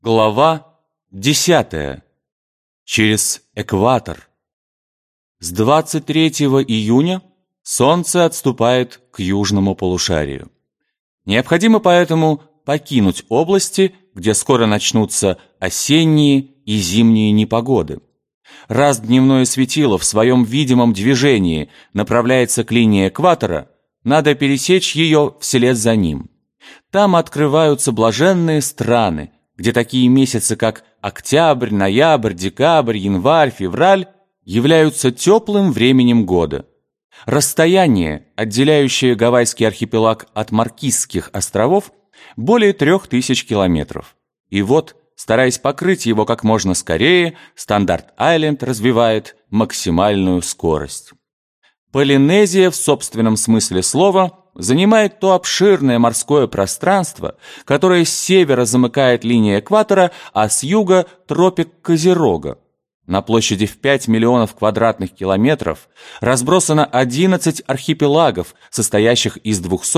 Глава 10. Через экватор. С 23 июня Солнце отступает к южному полушарию. Необходимо поэтому покинуть области, где скоро начнутся осенние и зимние непогоды. Раз дневное светило в своем видимом движении направляется к линии экватора, надо пересечь ее вслед за ним. Там открываются блаженные страны, где такие месяцы, как октябрь, ноябрь, декабрь, январь, февраль, являются теплым временем года. Расстояние, отделяющее Гавайский архипелаг от Маркизских островов, более 3000 километров. И вот, стараясь покрыть его как можно скорее, Стандарт-Айленд развивает максимальную скорость. Полинезия в собственном смысле слова занимает то обширное морское пространство, которое с севера замыкает линия экватора, а с юга – тропик Козерога. На площади в 5 миллионов квадратных километров разбросано 11 архипелагов, состоящих из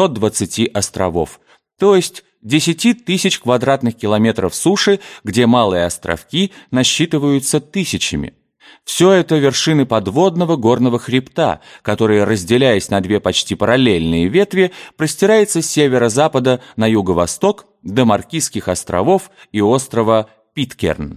220 островов, то есть 10 тысяч квадратных километров суши, где малые островки насчитываются тысячами. Все это вершины подводного горного хребта, который, разделяясь на две почти параллельные ветви, простирается с северо-запада на юго-восток до Маркизских островов и острова Питкерн.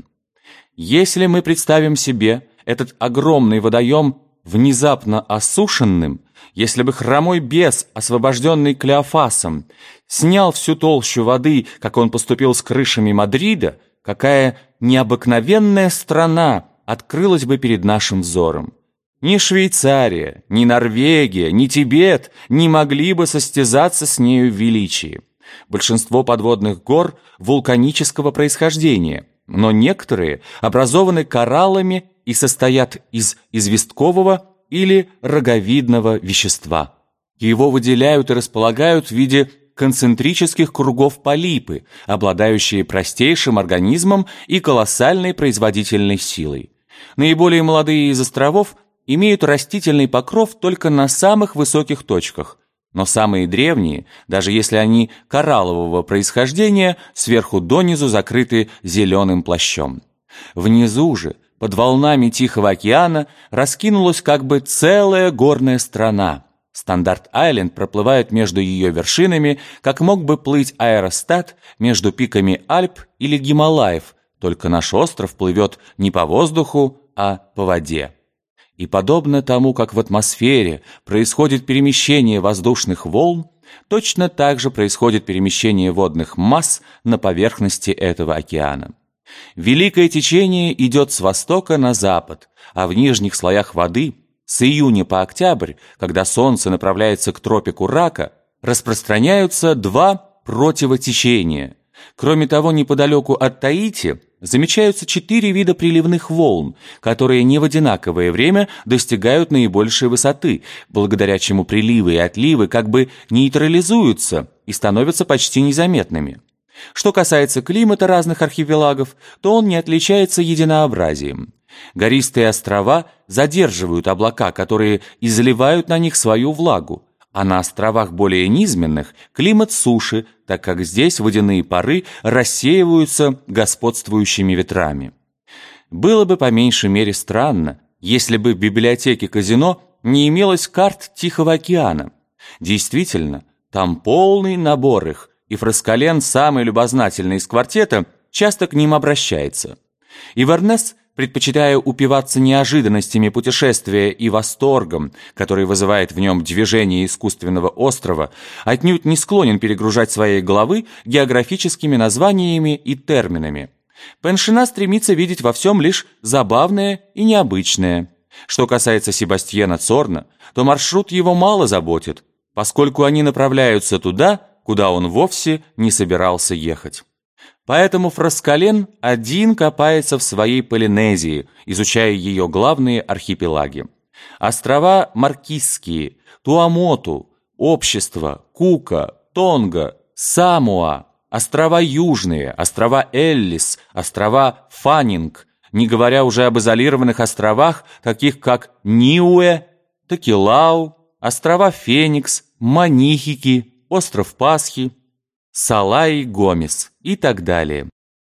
Если мы представим себе этот огромный водоем внезапно осушенным, если бы хромой бес, освобожденный Клеофасом, снял всю толщу воды, как он поступил с крышами Мадрида, какая необыкновенная страна открылась бы перед нашим взором. Ни Швейцария, ни Норвегия, ни Тибет не могли бы состязаться с нею в величии. Большинство подводных гор вулканического происхождения, но некоторые образованы кораллами и состоят из известкового или роговидного вещества. Его выделяют и располагают в виде концентрических кругов полипы, обладающие простейшим организмом и колоссальной производительной силой. Наиболее молодые из островов имеют растительный покров только на самых высоких точках, но самые древние, даже если они кораллового происхождения, сверху донизу закрыты зеленым плащом. Внизу же, под волнами Тихого океана, раскинулась как бы целая горная страна. Стандарт-Айленд проплывает между ее вершинами, как мог бы плыть аэростат между пиками Альп или Гималаев, только наш остров плывет не по воздуху, а по воде. И подобно тому, как в атмосфере происходит перемещение воздушных волн, точно так же происходит перемещение водных масс на поверхности этого океана. Великое течение идет с востока на запад, а в нижних слоях воды с июня по октябрь, когда солнце направляется к тропику Рака, распространяются два противотечения. Кроме того, неподалеку от Таити замечаются 4 вида приливных волн, которые не в одинаковое время достигают наибольшей высоты, благодаря чему приливы и отливы как бы нейтрализуются и становятся почти незаметными. Что касается климата разных архипелагов, то он не отличается единообразием. Гористые острова задерживают облака, которые изливают на них свою влагу, а на островах более низменных климат суши, так как здесь водяные пары рассеиваются господствующими ветрами. Было бы по меньшей мере странно, если бы в библиотеке казино не имелось карт Тихого океана. Действительно, там полный набор их, и Фраскален, самый любознательный из квартета, часто к ним обращается. Ивернес, предпочитая упиваться неожиданностями путешествия и восторгом, который вызывает в нем движение искусственного острова, отнюдь не склонен перегружать своей головы географическими названиями и терминами. Пеншина стремится видеть во всем лишь забавное и необычное. Что касается Себастьена Цорна, то маршрут его мало заботит, поскольку они направляются туда, куда он вовсе не собирался ехать. Поэтому Фраскален один копается в своей Полинезии, изучая ее главные архипелаги. Острова Маркизские, Туамоту, Общество, Кука, Тонга, Самоа, острова Южные, острова Эллис, острова Фаннинг, не говоря уже об изолированных островах, таких как Ниуэ, Токелау, острова Феникс, Манихики, остров Пасхи, Салаи-Гомес и так далее.